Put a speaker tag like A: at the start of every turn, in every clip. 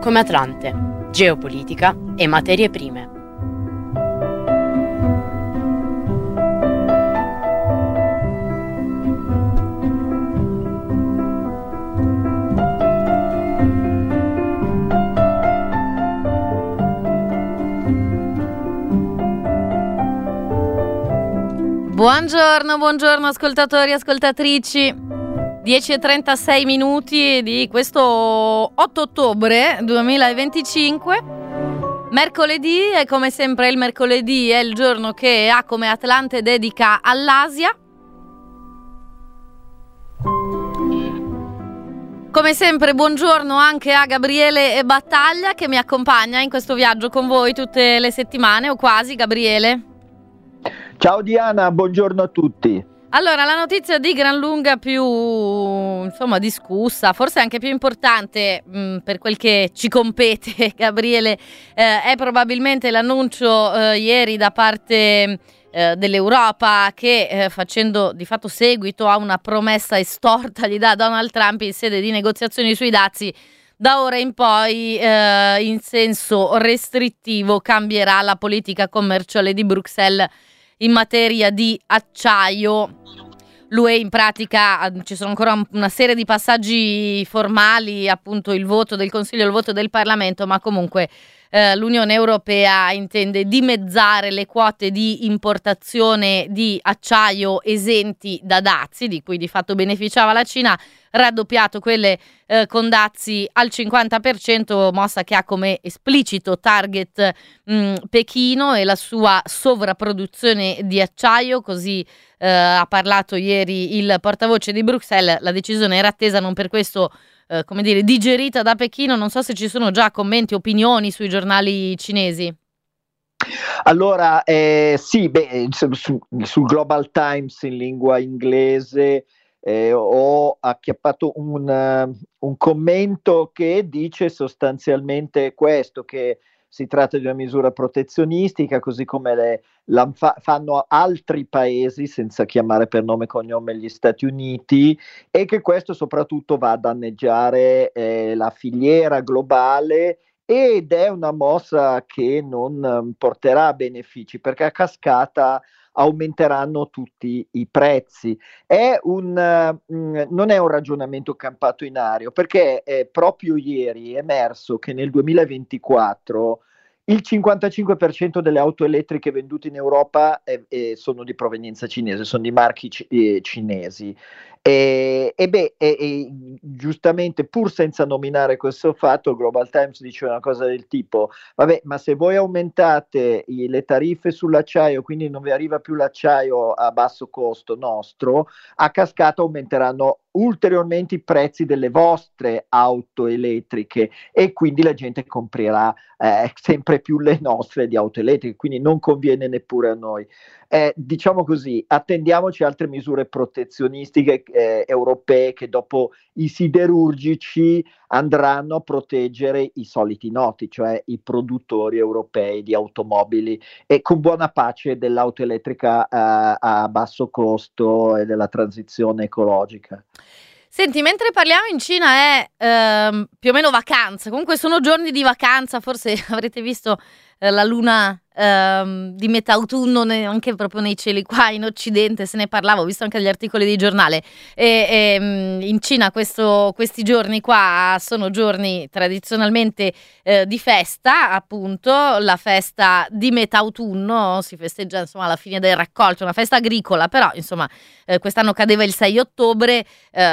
A: come Atlante, geopolitica e materie prime.
B: Buongiorno ascoltatori e ascoltatrici. 10:36 minuti di questo 8 ottobre 2025. Mercoledì, e come sempre il mercoledì è il giorno che ha come Atlante dedica all'Asia. Come sempre buongiorno anche a Gabriele Battaglia che mi accompagna in questo viaggio con voi tutte le settimane o quasi. Gabriele.
C: Ciao Diana, buongiorno a tutti.
B: Allora, la notizia di gran lunga più discussa, forse anche più importante per quel che ci compete, Gabriele, è probabilmente l'annuncio ieri da parte dell'Europa che facendo di fatto seguito a una promessa estorta gli dà Donald Trump in sede di negoziazioni sui dazi. Da ora in poi in senso restrittivo cambierà la politica commerciale di Bruxelles in materia di acciaio. L'UE in pratica, ci sono ancora una serie di passaggi formali, appunto il voto del Consiglio e il voto del Parlamento, ma comunque l'Unione Europea intende dimezzare le quote di importazione di acciaio esenti da dazi, di cui di fatto beneficiava la Cina, raddoppiato quelle con dazi al 50%, mossa che ha come esplicito target Pechino e la sua sovrapproduzione di acciaio, così ha parlato ieri il portavoce di Bruxelles. La decisione era attesa, non per questo digerita da Pechino. Non so se ci sono già commenti, opinioni sui giornali cinesi.
C: Allora, sul Global Times in lingua inglese ho acchiappato un commento che dice sostanzialmente questo, che si tratta di una misura protezionistica, così come fanno altri paesi, senza chiamare per nome e cognome gli Stati Uniti, e che questo soprattutto va a danneggiare la filiera globale, ed è una mossa che non porterà benefici, perché a cascata aumenteranno tutti i prezzi. Non è un ragionamento campato in aria, perché proprio ieri è emerso che nel 2024 il 55% delle auto elettriche vendute in Europa sono di provenienza cinese, sono di marchi cinesi. Giustamente, pur senza nominare questo fatto, il Global Times dice una cosa del tipo: vabbè, ma se voi aumentate le tariffe sull'acciaio, quindi non vi arriva più l'acciaio a basso costo nostro, a cascata aumenteranno ulteriormente i prezzi delle vostre auto elettriche, e quindi la gente comprerà sempre più le nostre di auto elettriche, quindi non conviene neppure a noi. Diciamo così, attendiamoci altre misure protezionistiche europee, che dopo i siderurgici andranno a proteggere i soliti noti, cioè i produttori europei di automobili, e con buona pace dell'auto elettrica a basso costo e della transizione ecologica.
B: Senti, mentre parliamo, in Cina è più o meno vacanza, comunque sono giorni di vacanza, forse avrete visto la luna di metà autunno anche proprio nei cieli qua in Occidente, se ne parlava, ho visto anche gli articoli di giornale, e in Cina questi giorni qua sono giorni tradizionalmente di festa, appunto la festa di metà autunno, si festeggia insomma alla fine del raccolto, una festa agricola, però insomma quest'anno cadeva il 6 ottobre,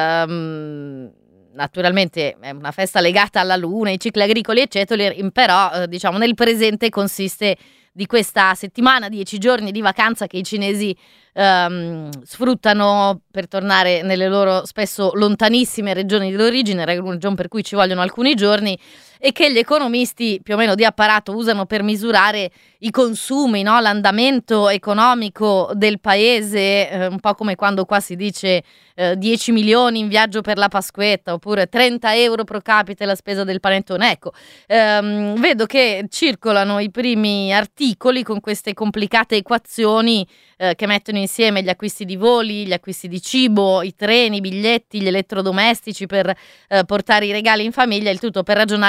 B: naturalmente è una festa legata alla luna, ai cicli agricoli eccetera, però diciamo nel presente consiste di questa settimana, 10 giorni di vacanza che i cinesi sfruttano per tornare nelle loro spesso lontanissime regioni di origine, ragione per cui ci vogliono alcuni giorni, e che gli economisti più o meno di apparato usano per misurare i consumi, no? L'andamento economico del paese, un po' come quando qua si dice 10 milioni in viaggio per la Pasquetta, oppure 30 euro pro capite la spesa del panettone. Ecco, vedo che circolano i primi articoli con queste complicate equazioni che mettono insieme gli acquisti di voli, gli acquisti di cibo, i treni, i biglietti, gli elettrodomestici per portare i regali in famiglia, il tutto per ragionare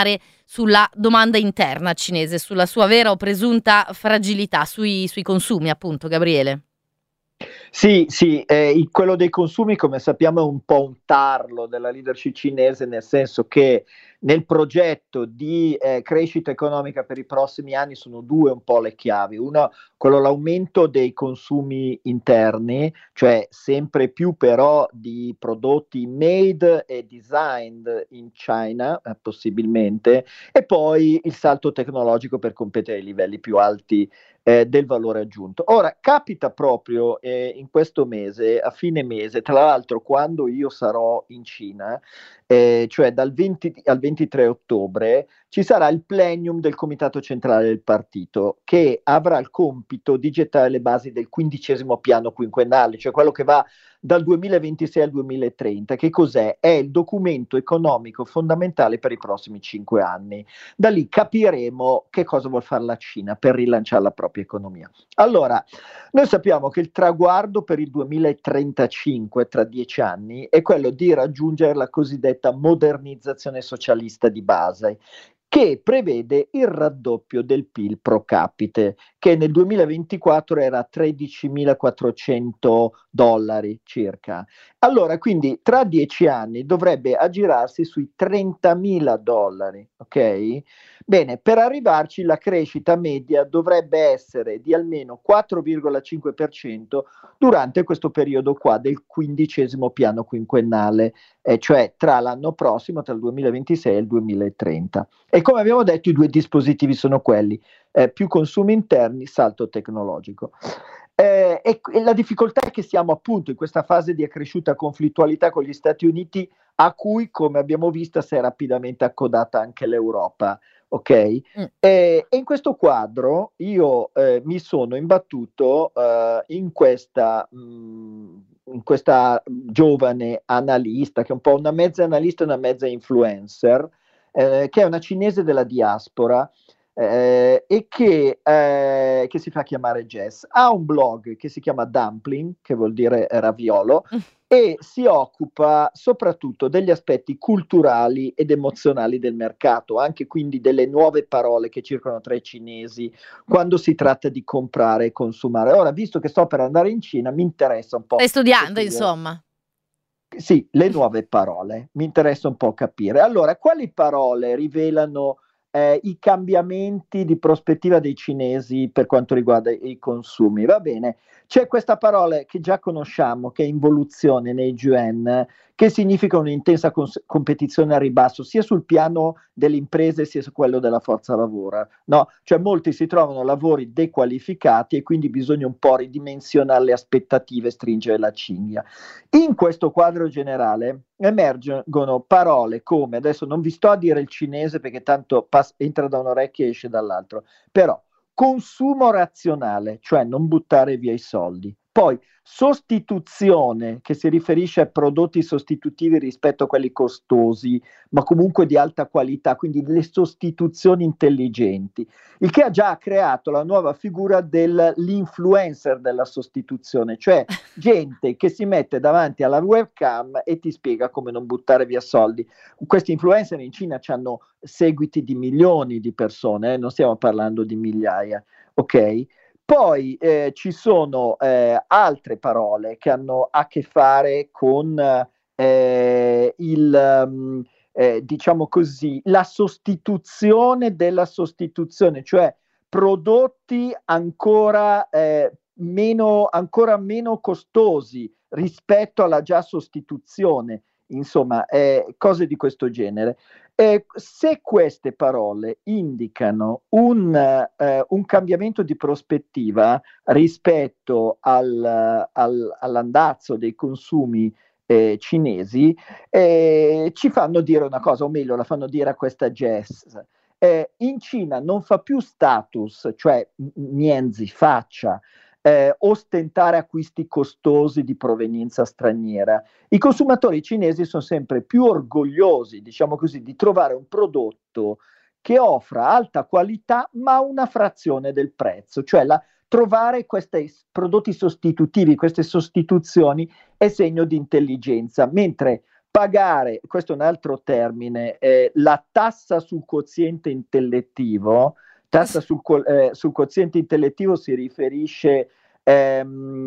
B: sulla domanda interna cinese, sulla sua vera o presunta fragilità, sui consumi, appunto, Gabriele.
C: Sì, sì, quello dei consumi, come sappiamo, è un po' un tarlo della leadership cinese, nel senso che nel progetto di crescita economica per i prossimi anni sono due un po' le chiavi. Uno, quello l'aumento dei consumi interni, cioè sempre più però di prodotti made e designed in China, possibilmente, e poi il salto tecnologico per competere ai livelli più alti del valore aggiunto. Ora, capita proprio in questo mese, a fine mese, tra l'altro quando io sarò in Cina, cioè dal 20 al 23 ottobre, ci sarà il plenum del Comitato Centrale del Partito, che avrà il compito di gettare le basi del 15° piano quinquennale, cioè quello che va dal 2026 al 2030. Che cos'è? È il documento economico fondamentale per i prossimi 5 anni. Da lì capiremo che cosa vuol fare la Cina per rilanciare la propria economia. Allora, noi sappiamo che il traguardo per il 2035, tra 10 anni, è quello di raggiungere la cosiddetta modernizzazione socialista di base, che prevede il raddoppio del PIL pro capite, che nel 2024 era 13.400 dollari circa. Allora, quindi tra 10 anni dovrebbe aggirarsi sui 30.000 dollari, ok? Bene, per arrivarci la crescita media dovrebbe essere di almeno 4,5% durante questo periodo qua del 15° piano quinquennale, cioè tra l'anno prossimo, tra il 2026 e il 2030. E come abbiamo detto, i due dispositivi sono quelli, più consumi interni, salto tecnologico. E la difficoltà è che siamo appunto in questa fase di accresciuta conflittualità con gli Stati Uniti, a cui, come abbiamo visto, si è rapidamente accodata anche l'Europa. Ok? E in questo quadro io mi sono imbattuto in questa giovane analista, che è un po' una mezza analista e una mezza influencer, che è una cinese della diaspora, e che si fa chiamare Jess. Ha un blog che si chiama Dumpling, che vuol dire raviolo, e si occupa soprattutto degli aspetti culturali ed emozionali del mercato, anche quindi delle nuove parole che circolano tra i cinesi quando si tratta di comprare e consumare. Ora, visto che sto per andare in Cina, mi interessa un po'.
B: Stai studiando, insomma.
C: Sì, le nuove parole, mi interessa un po' capire. Allora, quali parole rivelano i cambiamenti di prospettiva dei cinesi per quanto riguarda i consumi? Va bene, c'è questa parola che già conosciamo, che è involuzione nei yuan, che significa un'intensa competizione a ribasso, sia sul piano delle imprese sia su quello della forza lavoro, no? Cioè molti si trovano lavori dequalificati e quindi bisogna un po' ridimensionare le aspettative e stringere la cinghia. In questo quadro generale emergono parole come, adesso non vi sto a dire il cinese perché tanto entra da un'orecchia e esce dall'altro, però consumo razionale, cioè non buttare via i soldi. Poi sostituzione, che si riferisce a prodotti sostitutivi rispetto a quelli costosi, ma comunque di alta qualità, quindi le sostituzioni intelligenti, il che ha già creato la nuova figura dell'influencer della sostituzione, cioè gente che si mette davanti alla webcam e ti spiega come non buttare via soldi. Questi influencer in Cina hanno seguiti di milioni di persone, non stiamo parlando di migliaia, ok? Poi ci sono altre parole che hanno a che fare con diciamo così, la sostituzione della sostituzione, cioè prodotti ancora meno costosi rispetto alla già sostituzione, insomma, cose di questo genere. Se queste parole indicano un cambiamento di prospettiva rispetto all'andazzo dei consumi cinesi, ci fanno dire una cosa, o meglio, la fanno dire a questa Jess. In Cina non fa più status, cioè nienzi, faccia, ostentare acquisti costosi di provenienza straniera. I consumatori cinesi sono sempre più orgogliosi, diciamo così, di trovare un prodotto che offra alta qualità ma a una frazione del prezzo, cioè trovare questi prodotti sostitutivi, queste sostituzioni è segno di intelligenza, mentre pagare, questo è un altro termine, la tassa sul quoziente intellettivo. Tassa sul quoziente intellettivo si riferisce a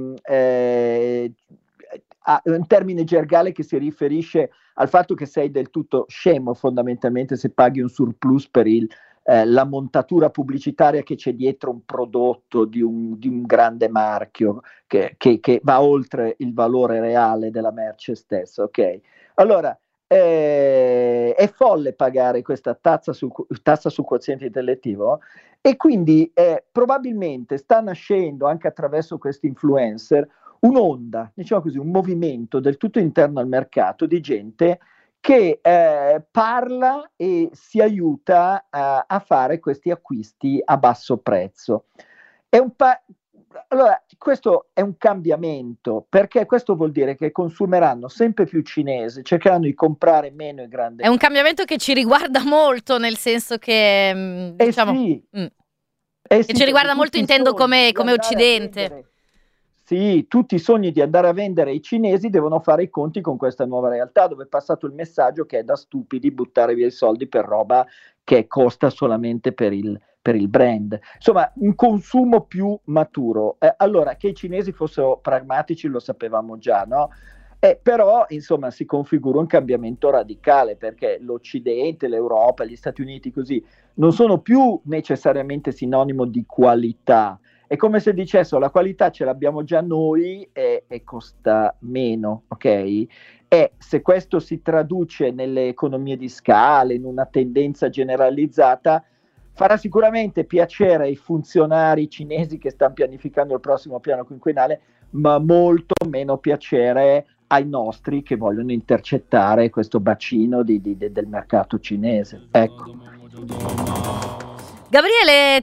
C: un termine gergale che si riferisce al fatto che sei del tutto scemo fondamentalmente se paghi un surplus per la montatura pubblicitaria che c'è dietro un prodotto di un grande marchio che va oltre il valore reale della merce stessa, ok? Allora, è folle pagare questa tassa sul quoziente intellettivo, e quindi probabilmente sta nascendo anche attraverso questi influencer un'onda, diciamo così, un movimento del tutto interno al mercato di gente che parla e si aiuta a fare questi acquisti a basso prezzo. Allora, questo è un cambiamento, perché questo vuol dire che consumeranno sempre più cinese, cercheranno di comprare meno in grande.
B: È un cambiamento che ci riguarda molto, nel senso che diciamo,
C: sì.
B: che ci riguarda molto, intendo come Occidente.
C: Sì, tutti i sogni di andare a vendere ai cinesi devono fare i conti con questa nuova realtà, dove è passato il messaggio che è da stupidi buttare via i soldi per roba che costa solamente per il brand. Insomma, un consumo più maturo. Allora, che i cinesi fossero pragmatici lo sapevamo già, no? Però, insomma, si configura un cambiamento radicale, perché l'Occidente, l'Europa, gli Stati Uniti così, non sono più necessariamente sinonimo di qualità. È come se dicessero la qualità ce l'abbiamo già noi e costa meno, ok? E se questo si traduce nelle economie di scala, in una tendenza generalizzata, farà sicuramente piacere ai funzionari cinesi che stanno pianificando il prossimo piano quinquennale, ma molto meno piacere ai nostri che vogliono intercettare questo bacino del mercato cinese. Ecco.
B: Gabriele,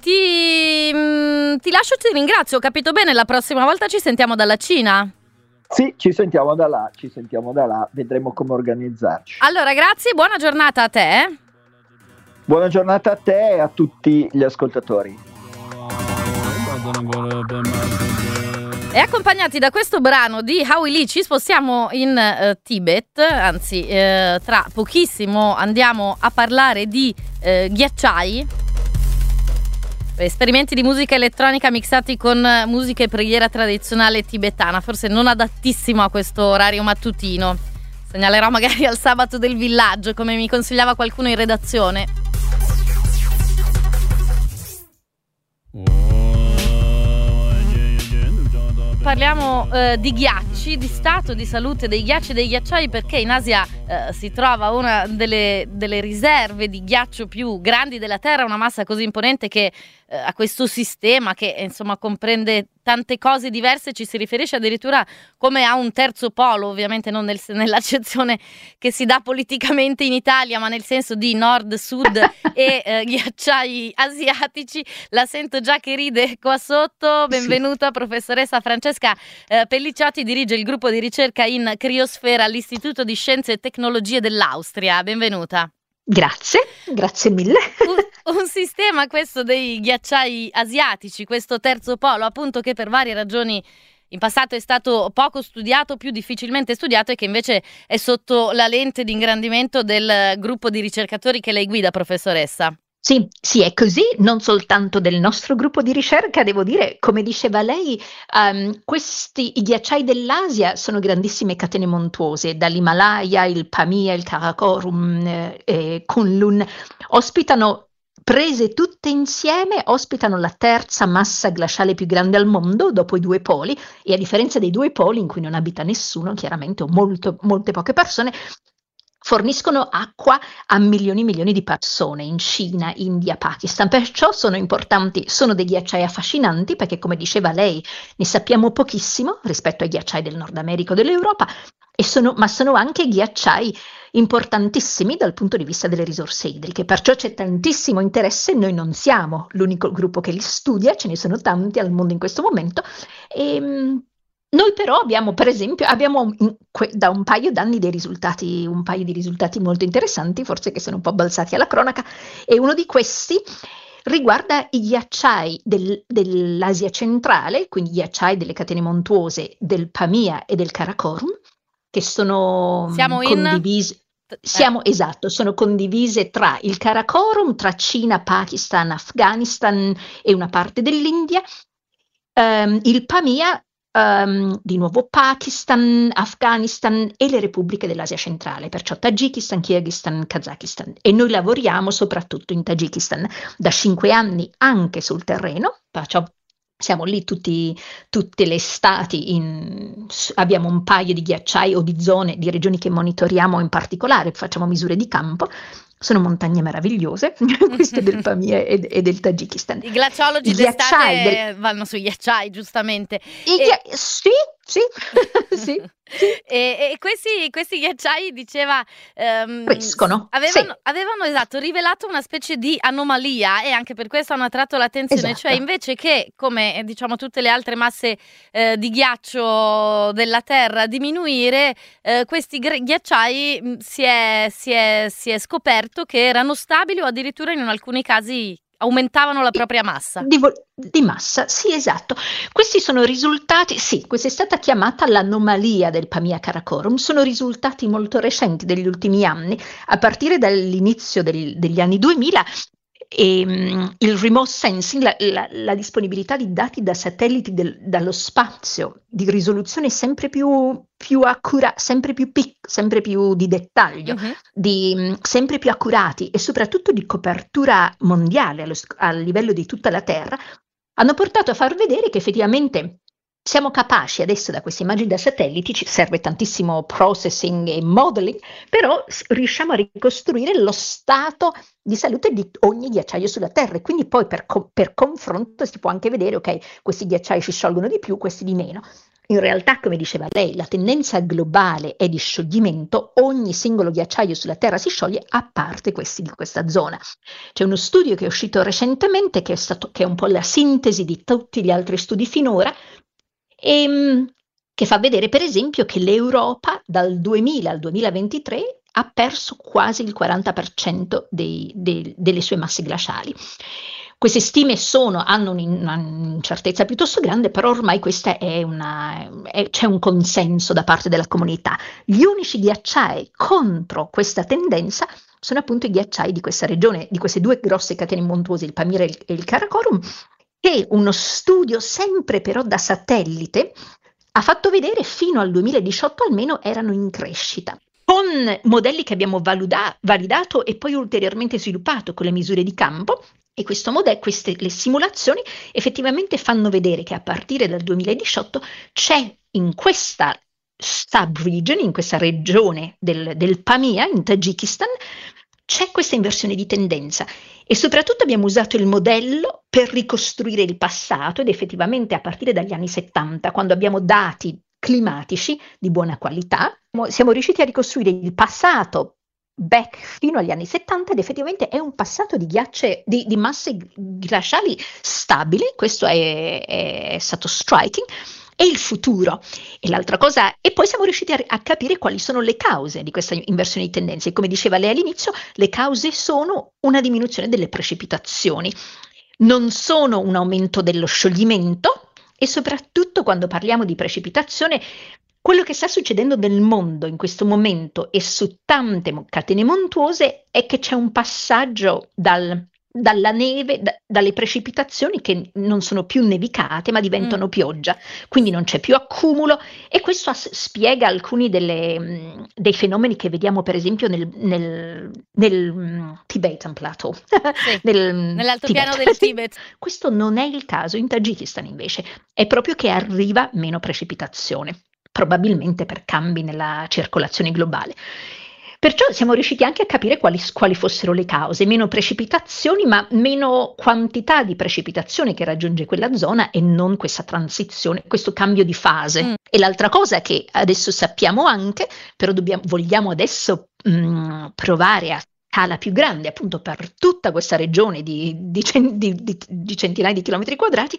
B: ti lascio, ti ringrazio, ho capito bene, la prossima volta ci sentiamo dalla Cina?
C: Sì, ci sentiamo da là, vedremo come organizzarci.
B: Allora, grazie, buona giornata a te.
C: Buona giornata a te e a tutti gli ascoltatori.
B: E accompagnati da questo brano di Howie Lee ci spostiamo in Tibet, anzi tra pochissimo andiamo a parlare di ghiacciai. Esperimenti di musica elettronica mixati con musica e preghiera tradizionale tibetana, forse non adattissimo a questo orario mattutino. Segnalerò magari al sabato del villaggio, come mi consigliava qualcuno in redazione. Parliamo di ghiacci, di stato di salute dei ghiacci e dei ghiacciai, perché in Asia si trova una delle riserve di ghiaccio più grandi della Terra, una massa così imponente che a questo sistema che insomma comprende tante cose diverse, ci si riferisce addirittura come a un terzo polo, ovviamente non nell'accezione che si dà politicamente in Italia, ma nel senso di nord, sud e ghiacciai asiatici. La sento già che ride qua sotto. Benvenuta, sì. Professoressa Francesca Pelliciotti dirige il gruppo di ricerca in criosfera all'Istituto di Scienze e Tecnologie dell'Austria. Benvenuta.
D: Grazie mille.
B: Un sistema questo dei ghiacciai asiatici, questo terzo polo, appunto, che per varie ragioni in passato è stato poco studiato, più difficilmente studiato, e che invece è sotto la lente di ingrandimento del gruppo di ricercatori che lei guida, professoressa.
D: Sì, è così, non soltanto del nostro gruppo di ricerca, devo dire, come diceva lei, i ghiacciai dell'Asia sono grandissime catene montuose, dall'Himalaya, il Pamir, il Karakorum, Kunlun, prese tutte insieme, ospitano la terza massa glaciale più grande al mondo dopo i due poli, e a differenza dei due poli in cui non abita nessuno, chiaramente, o molte poche persone, forniscono acqua a milioni e milioni di persone in Cina, India, Pakistan. Perciò sono importanti, sono dei ghiacciai affascinanti, perché come diceva lei ne sappiamo pochissimo rispetto ai ghiacciai del Nord America o dell'Europa, ma sono anche ghiacciai importantissimi dal punto di vista delle risorse idriche. Perciò c'è tantissimo interesse, noi non siamo l'unico gruppo che li studia, ce ne sono tanti al mondo in questo momento, e noi però abbiamo, per esempio, da un paio d'anni un paio di risultati molto interessanti, forse che sono un po' balzati alla cronaca, e uno di questi riguarda i ghiacciai dell'Asia centrale, quindi i ghiacciai delle catene montuose del Pamir e del Karakorum, che sono
B: Siamo
D: condivise. Sono condivise tra il Karakorum, tra Cina, Pakistan, Afghanistan e una parte dell'India, il Pamir, di nuovo Pakistan, Afghanistan e le repubbliche dell'Asia centrale, perciò Tagikistan, Kirghizistan, Kazakistan. E noi lavoriamo soprattutto in Tagikistan da 5 anni anche sul terreno, perciò siamo lì tutte le estati, abbiamo un paio di ghiacciai o di zone, di regioni che monitoriamo in particolare, facciamo misure di campo. Sono montagne meravigliose, queste del Pamir e del Tagikistan.
B: I glaciologi d'estate vanno sui ghiacciai, giustamente.
D: Sì, sì.
B: E questi ghiacciai, diceva,
D: crescono.
B: Avevano esatto, rivelato una specie di anomalia, e anche per questo hanno attratto l'attenzione,
D: esatto.
B: Cioè invece che, come diciamo tutte le altre masse di ghiaccio della Terra, diminuire, questi ghiacciai si è scoperto che erano stabili o addirittura in alcuni casi aumentavano la propria massa.
D: Di massa, sì, esatto. Questi sono risultati, sì, questa è stata chiamata l'anomalia del Pamir Karakorum, sono risultati molto recenti degli ultimi anni, a partire dall'inizio degli anni 2000, e il remote sensing, la disponibilità di dati da satelliti dallo spazio, di risoluzione sempre più accurata, sempre più di dettaglio, sempre più accurati e soprattutto di copertura mondiale a livello di tutta la Terra, hanno portato a far vedere che effettivamente siamo capaci adesso, da queste immagini da satelliti, ci serve tantissimo processing e modeling, però riusciamo a ricostruire lo stato di salute di ogni ghiacciaio sulla Terra, e quindi poi per confronto si può anche vedere, ok, questi ghiacciai si sciolgono di più, questi di meno. In realtà, come diceva lei, la tendenza globale è di scioglimento, ogni singolo ghiacciaio sulla Terra si scioglie a parte questi di questa zona. C'è uno studio che è uscito recentemente che è un po' la sintesi di tutti gli altri studi finora, e che fa vedere per esempio che l'Europa dal 2000 al 2023 ha perso quasi il 40% delle sue masse glaciali. Queste stime hanno un'incertezza piuttosto grande, però ormai questa c'è un consenso da parte della comunità. Gli unici ghiacciai contro questa tendenza sono appunto i ghiacciai di questa regione, di queste due grosse catene montuose, il Pamir e il Karakorum, che uno studio sempre però da satellite ha fatto vedere fino al 2018 almeno erano in crescita, con modelli che abbiamo validato e poi ulteriormente sviluppato con le misure di campo. E le simulazioni effettivamente fanno vedere che a partire dal 2018 c'è in questa sub-region, in questa regione del Pamir, in Tagikistan, c'è questa inversione di tendenza, e soprattutto abbiamo usato il modello per ricostruire il passato, ed effettivamente a partire dagli anni 70, quando abbiamo dati climatici di buona qualità, siamo riusciti a ricostruire il passato back fino agli anni 70, ed effettivamente è un passato di masse glaciali stabili. Questo è stato striking. E il futuro. E l'altra cosa, e poi siamo riusciti a capire quali sono le cause di questa inversione di tendenze. Come diceva lei all'inizio, le cause sono una diminuzione delle precipitazioni, non sono un aumento dello scioglimento, e soprattutto quando parliamo di precipitazione, quello che sta succedendo nel mondo in questo momento e su tante catene montuose è che c'è un passaggio dalla neve, dalle precipitazioni che non sono più nevicate ma diventano pioggia, quindi non c'è più accumulo, e questo spiega alcuni dei fenomeni che vediamo per esempio nel Tibetan Plateau,
B: sì, nell'altopiano del Tibet.
D: Questo non è il caso in Tagikistan, invece è proprio che arriva meno precipitazione, probabilmente per cambi nella circolazione globale. Perciò siamo riusciti anche a capire quali fossero le cause: meno precipitazioni, ma meno quantità di precipitazione che raggiunge quella zona, e non questa transizione, questo cambio di fase. E l'altra cosa che adesso sappiamo anche, però vogliamo adesso provare a scala più grande, appunto per tutta questa regione di centinaia di chilometri quadrati,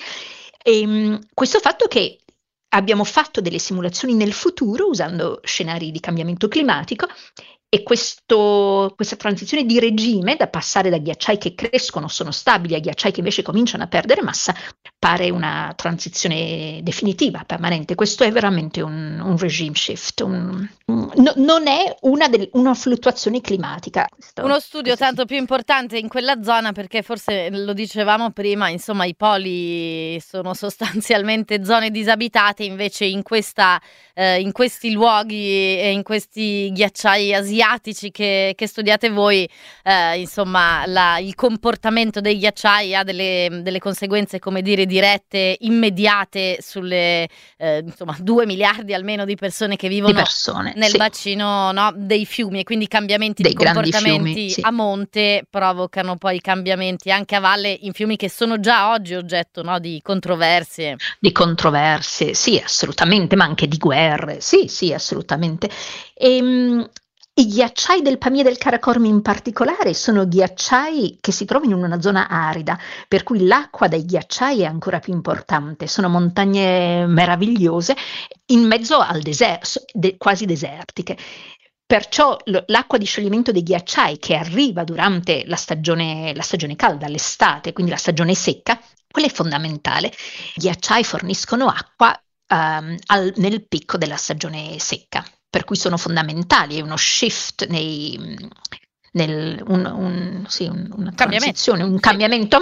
D: questo fatto che abbiamo fatto delle simulazioni nel futuro usando scenari di cambiamento climatico, e questa transizione di regime, da passare da ghiacciai che crescono, sono stabili, a ghiacciai che invece cominciano a perdere massa, pare una transizione definitiva, permanente. Questo è veramente un regime shift, non è una fluttuazione climatica.
B: Uno studio tanto più importante in quella zona, perché forse lo dicevamo prima, insomma i poli sono sostanzialmente zone disabitate, invece in questi luoghi e in questi ghiacciai asiatici che studiate voi, insomma il comportamento dei ghiacciai ha delle conseguenze, come dire, dirette, immediate sulle 2 miliardi almeno di persone che vivono nel bacino, no, dei fiumi, e quindi cambiamenti di comportamenti a monte provocano poi cambiamenti anche a valle in fiumi che sono già oggi oggetto, no, di controversie.
D: Di controversie, sì, assolutamente, ma anche di guerre, sì, assolutamente. I ghiacciai del Pamir del Karakorum in particolare sono ghiacciai che si trovano in una zona arida, per cui l'acqua dai ghiacciai è ancora più importante. Sono montagne meravigliose in mezzo al deserto, quasi desertiche. Perciò l'acqua di scioglimento dei ghiacciai che arriva durante la stagione calda, l'estate, quindi la stagione secca, quella è fondamentale. I ghiacciai forniscono acqua nel picco della stagione secca, per cui sono fondamentali. È uno shift una transizione, un cambiamento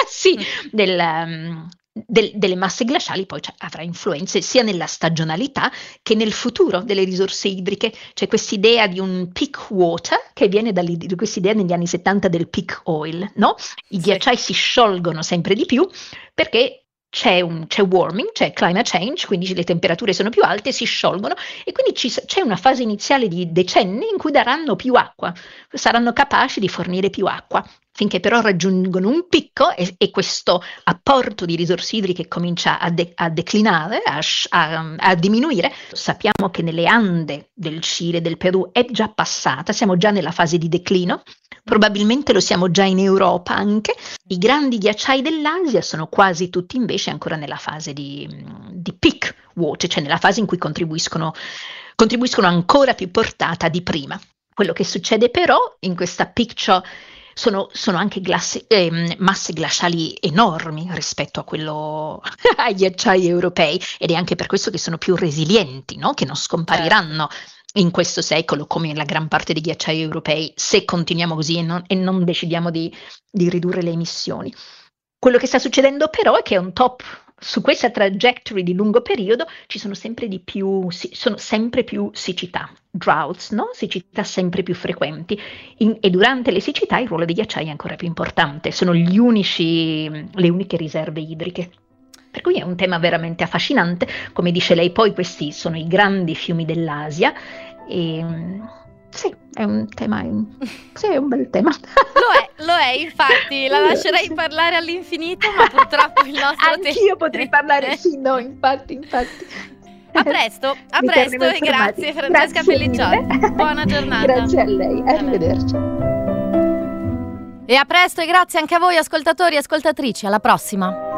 D: delle masse glaciali. Poi avrà influenze sia nella stagionalità che nel futuro delle risorse idriche. C'è quest'idea di un peak water che viene da quest'idea negli anni 70 del peak oil, no? I ghiacciai si sciolgono sempre di più perché c'è warming, c'è climate change, quindi le temperature sono più alte, si sciolgono, e quindi c'è una fase iniziale di decenni in cui daranno più acqua, saranno capaci di fornire più acqua, finché però raggiungono un picco e questo apporto di risorse idriche comincia a declinare, a diminuire. Sappiamo che nelle Ande del Cile, del Perù è già passata, siamo già nella fase di declino. Probabilmente lo siamo già in Europa anche. I grandi ghiacciai dell'Asia sono quasi tutti invece ancora nella fase di peak water, cioè nella fase in cui contribuiscono ancora più portata di prima. Quello che succede però in questa picture sono anche masse glaciali enormi rispetto a quello ai ghiacciai europei, ed è anche per questo che sono più resilienti, no? Che non scompariranno in questo secolo come la gran parte dei ghiacciai europei, se continuiamo così e non decidiamo di ridurre le emissioni. Quello che sta succedendo però è che on top, su questa trajectory di lungo periodo, ci sono sempre più siccità, droughts, no? Siccità sempre più frequenti, e durante le siccità il ruolo dei ghiacciai è ancora più importante, sono le uniche riserve idriche. Per cui è un tema veramente affascinante. Come dice lei, poi questi sono i grandi fiumi dell'Asia, e sì, è un tema, sì, è un bel tema.
B: Lo è, infatti, la lascerei parlare all'infinito, ma purtroppo il nostro tempo.
D: Anch'io potrei parlare, sì, no, infatti.
B: A presto e grazie Francesca Pellicciotti. Buona giornata.
D: Grazie a lei, arrivederci.
B: E a presto e grazie anche a voi ascoltatori e ascoltatrici, alla prossima.